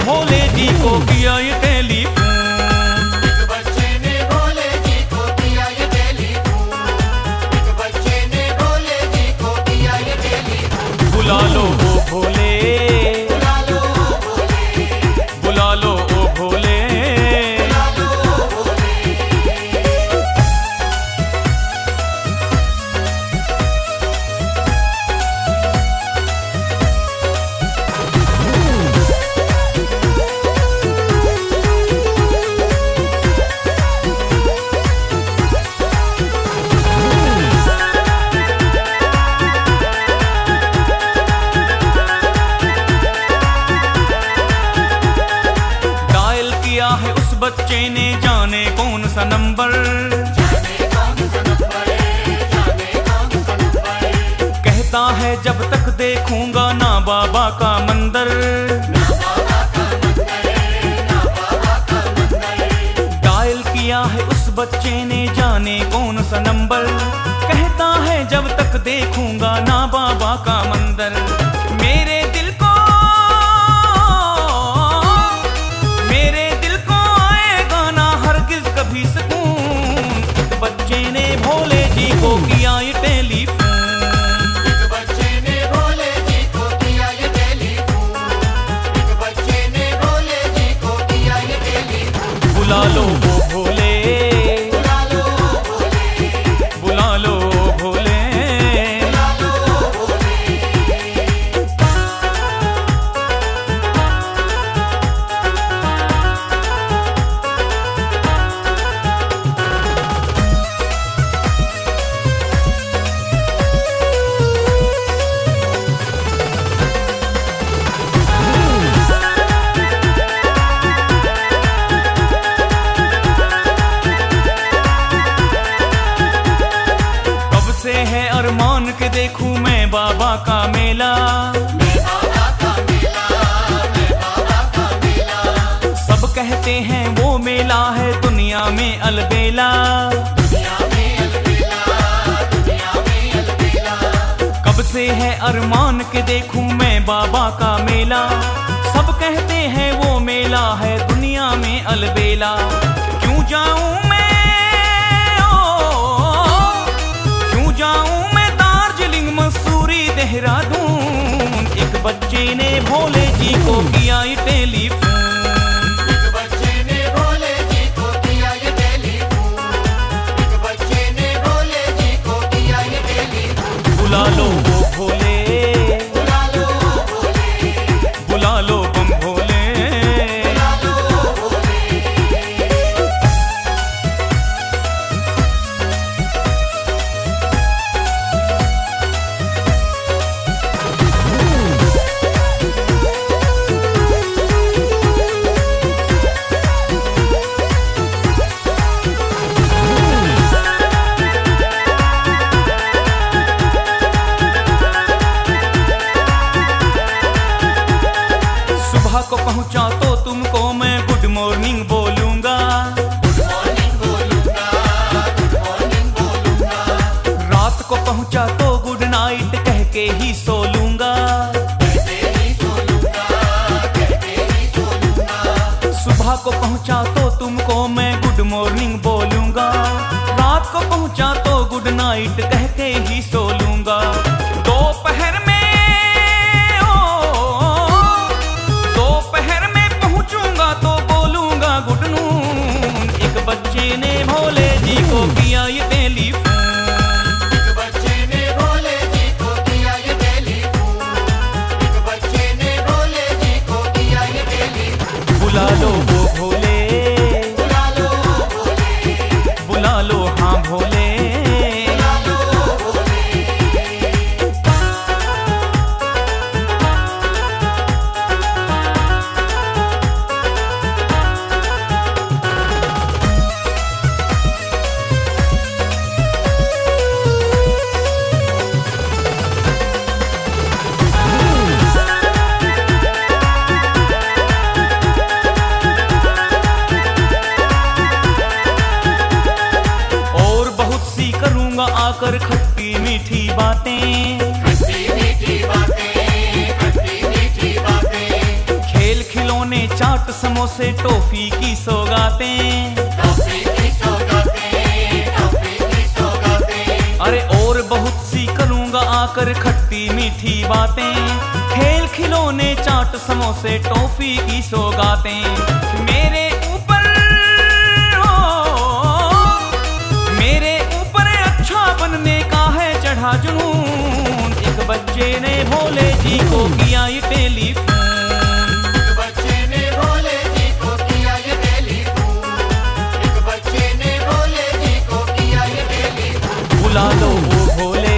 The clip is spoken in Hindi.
भोले जी को किया ये टेलीफोन। एक बच्चे ने भोले जी को किया ये टेलीफोन। एक बच्चे ने भोले जी को किया ये टेलीफोन। बुला लो ओ भोले, बुला लो ओ भोले, बुला लो ओ भोले। बुला लो ओ भोले। डायल किया है उस बच्चे ने जाने कौन सा नंबर। जाने कौन सा नंबर, जाने कौन सा नंबर। कहता है जब तक देखूंगा ना बाबा का मंदिर। ना बाबा का मंदिर, ना बाबा का मंदिर। डायल किया है उस बच्चे ने जाने कौन सा नंबर। कहता है जब तक देखूंगा ना बाबा का मंदिर। मेरे दिल को, मेरे दिल को आएगा ना हरगिज कभी सुकून। एक बच्चे ने भोले जी को किया ये टेलीफोन। एक बच्चे ने भोले जी को किया ये टेलीफोन। एक बच्चे ने भोले जी को किया ये टेलीफोन। बुला लो ओ भोले, बुला लो ओ भोले, बुला लो ओ भोले। बुला लो ओ भोले। कब से है अरमान के देखूं मैं बाबा का मेला। मैं बाबा का मेला, मैं बाबा का मेला। सब कहते हैं वो मेला है दुनिया में अलबेला। दुनिया में अलबेला, दुनिया में अलबेला। कब से है अरमान के देखूं मैं बाबा का मेला। सब कहते हैं वो मेला है दुनिया में अलबेला। क्यों जाऊं मैं, क्यों जाऊं मैं दार्जिलिंग मसूरी देहरादून। एक बच्चे ने भोले जी को किया ये टेलीफोन। एक बच्चे ने भोले जी को किया ये टेलीफोन। एक बच्चे ने भोले जी को किया ये टेलीफोन। बुला लो वो भोले, बुला लो ओ भोले, बुला लो बम भोले। बुला लो ओ भोले। सुबह को पहुंचा तो तुमको मैं गुड मॉर्निंग बोलूंगा। गुड मॉर्निंग बोलूंगा, गुड मॉर्निंग बोलूंगा। रात को पहुंचा तो गुड नाइट कह के ही सो लूंगा। कहते ही सो लूंगा, कहते ही सो लूंगा। सुबह को पहुंचा तो तुमको मैं गुड मॉर्निंग बोलूंगा। रात को पहुंचा तो गुड नाइट कह के ही सो लूंगा। दोपहर में, दोपहर में पहुंचूंगा तो बोलूंगा गुड नून। एक बच्चे ने भोले जी को किया ये टेलीफोन। एक बच्चे ने भोले जी को किया ये टेलीफोन। एक बच्चे ने भोले जी को किया ये टेलीफोन। बुला लो वो भोले, बुला लो ओ भोले, बुला लो हाँ भोले। बुला लो ओ भोले। आकर खट्टी मीठी बातें, खट्टी मीठी बातें, खट्टी मीठी बातें। खेल खिलौने चाट समोसे टॉफी की सौगातें। टॉफी की सौगातें, टॉफी की सौगातें। अरे और बहुत सी करूंगा आकर खट्टी मीठी बातें। खेल खिलौने चाट समोसे टॉफी की सौगातें। मेरे ऊपर मेरे ऊपर अच्छा बनने का है चढ़ा जुनून। एक बच्चे ने भोले जी को किया ये टेलीफोन। एक बच्चे ने भोले जी को किया ये टेलीफोन। एक बच्चे ने भोले जी को किया ये टेलीफोन। बुला लो वो भोले